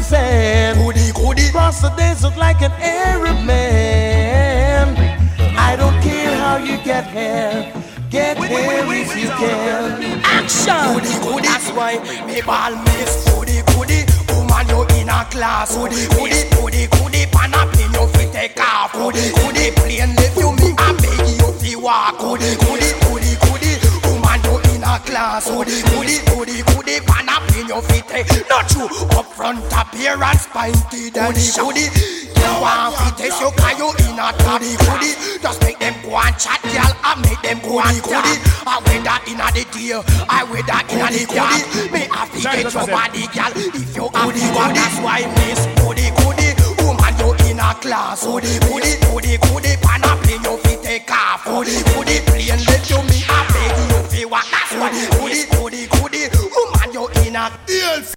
sand. Cross the desert like an Arab man. I don't care how you get here. Get here if you can. Action! That's why me ball miss. Woman you in a class. Pan up in your feet take off. Plane leave you me I beg you fi walk. Woman you in a class. Pan up in your feet take. Not you up front appearance pinty than you want fi test you cause you in a top. Just make them go and chat girl and make them go and talk. I wear that in a the day, I wear that in a the dark. Me have to get your body girl if you have the one. That's why miss goody. Woman you in a class. Pan up in your feet take off. Plane let you me I beg you fi walk. That's why miss goody. Woman you in a